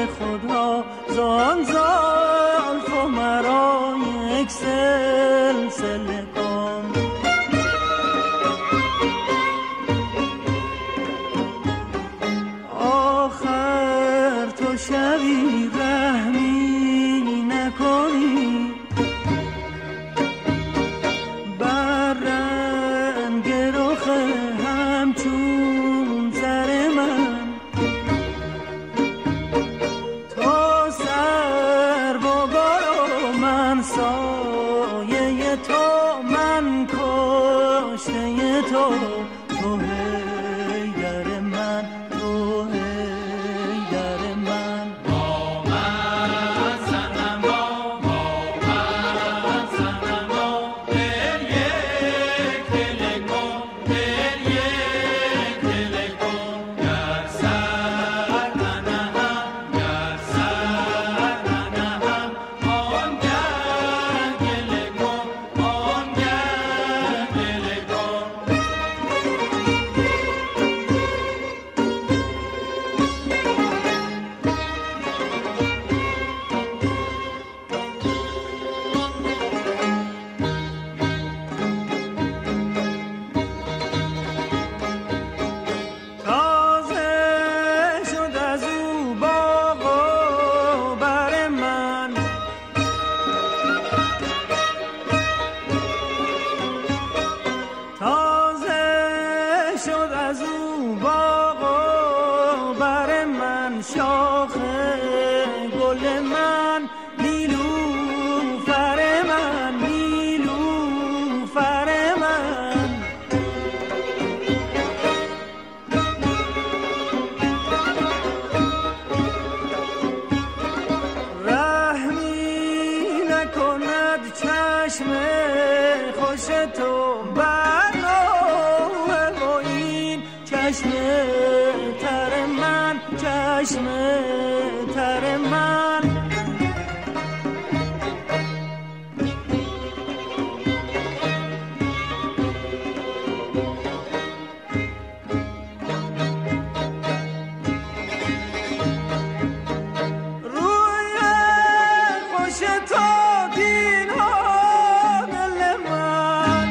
خدا زان زلف و مرا یک سلسله کن. آخر تو شبی رحمی نکنی بر رنگ رخ همچون زر من. تو سر و گل و من سایه تو، من کشته تو، تو حیدر من، تو حیدر من. با من صنما، با من صنما، دل یک دل کن، دل یک دل کن. گر سر ننهم، گر سر ننهم، آنگه گله کن، آنگه گله کن. تازه شد از او باغ و بر من، تازه شد از او باغ و بر من. شاخ گل من، نیلوفر من، نیلوفر من. رحمی نکند چشم خوش تو بر نوح و این چشم تر من، چشم تر من. روی خوش تو دین ها دل من،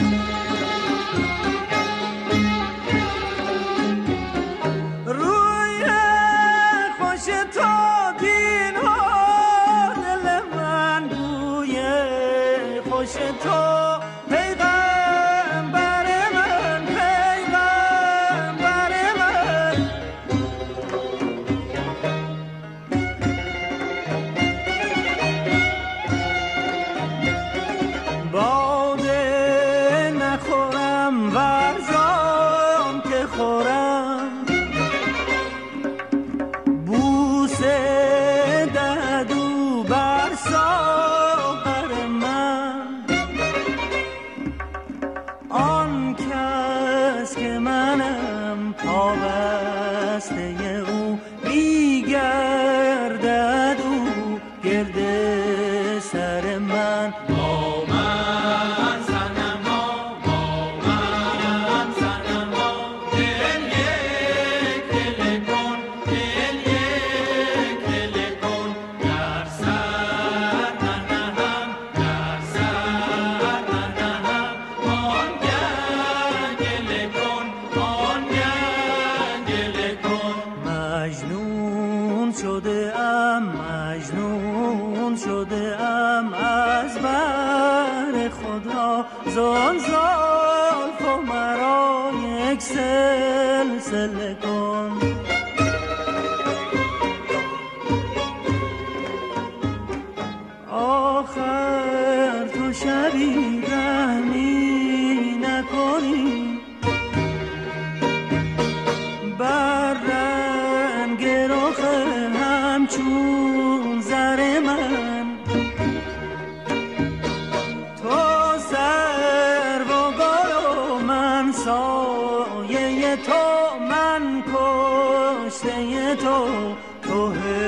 روی خوش تو دین ها دل من. روی خوش تو پیغمبر من، پیغمبر من. باده نخورم ورزان که خورم، بوسه دهدو بر ساغر من. آن کس که منم پابسته او، میگردد او گرد سر من. با من صنما، با من صنما، دل یک دل کن، دل یک دل کن. گر سر ننهم، گر سر ننهم، آنگه گله کن، آنگه گله کن. مجنون شده ام، مجنون شده ام از بر خدا زان زلف و مرا یک سلسله کن. آخر تو شبی رحمی نکنی بر رنگ رخ همچون زر من. تو سر و گل و من سایه تو، من کشته تو، تو